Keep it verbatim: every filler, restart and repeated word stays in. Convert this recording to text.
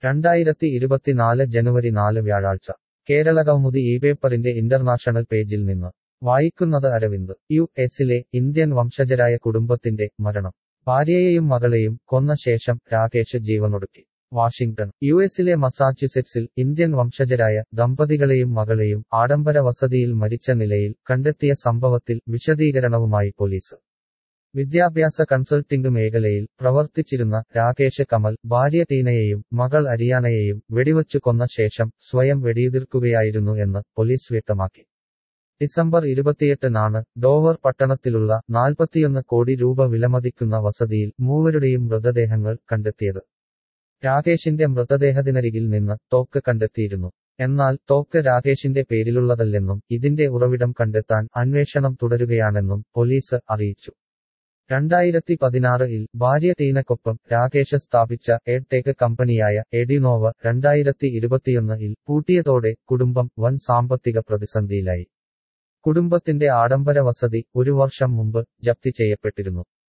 രണ്ടായിരത്തി ഇരുപത്തിനാല് ജനുവരി നാല് വ്യാഴാഴ്ച കേരളകൗമുദി ഈ പേപ്പറിന്റെ ഇന്റർനാഷണൽ പേജിൽ നിന്ന് വായിക്കുന്നത് അരവിന്ദ്. യു എസിലെ ഇന്ത്യൻ വംശജരായ കുടുംബത്തിന്റെ മരണം. ഭാര്യയെയും മകളെയും കൊന്ന ശേഷം രാകേഷ് ജീവനൊടുക്കി. വാഷിംഗ്ടൺ. യു എസിലെ മസാച്യുസെറ്റ്സിൽ ഇന്ത്യൻ വംശജരായ ദമ്പതികളെയും മകളെയും ആഡംബര വസതിയിൽ മരിച്ച നിലയിൽ കണ്ടെത്തിയ സംഭവത്തിൽ വിശദീകരണവുമായി പോലീസ്. വിദ്യാഭ്യാസ കൺസൾട്ടിംഗ് മേഖലയിൽ പ്രവർത്തിച്ചിരുന്ന രാകേഷ് കമൽ ഭാര്യ ടീനയെയും മകൾ അരിയാനയെയും വെടിവച്ചു കൊന്ന ശേഷം സ്വയം വെടിയുതിർക്കുകയായിരുന്നു എന്ന് പോലീസ് വ്യക്തമാക്കി. ഡിസംബർ ഇരുപത്തിയെട്ടിനാണ് ഡോവർ പട്ടണത്തിലുള്ള നാൽപ്പത്തിയൊന്ന് കോടി രൂപ വിലമതിക്കുന്ന വസതിയിൽ മൂവരുടെയും മൃതദേഹങ്ങൾ കണ്ടെത്തിയത്. രാകേഷിന്റെ മൃതദേഹത്തിനരികിൽ നിന്ന് തോക്ക് കണ്ടെത്തിയിരുന്നു. എന്നാൽ തോക്ക് രാകേഷിന്റെ പേരിലുള്ളതല്ലെന്നും ഇതിന്റെ ഉറവിടം കണ്ടെത്താൻ അന്വേഷണം തുടരുകയാണെന്നും പോലീസ് അറിയിച്ചു. രണ്ടായിരത്തി പതിനാറിൽ ഭാര്യ ടീനക്കൊപ്പം രാകേഷ് സ്ഥാപിച്ച എഡ്ടെക് കമ്പനിയായ എഡിനോവ രണ്ടായിരത്തി ഇരുപത്തിയൊന്നിൽ പൂട്ടിയതോടെ കുടുംബം വൻ സാമ്പത്തിക പ്രതിസന്ധിയിലായി. കുടുംബത്തിന്റെ ആഡംബര വസതി ഒരു വർഷം മുമ്പ് ജപ്തി ചെയ്യപ്പെട്ടിരുന്നു.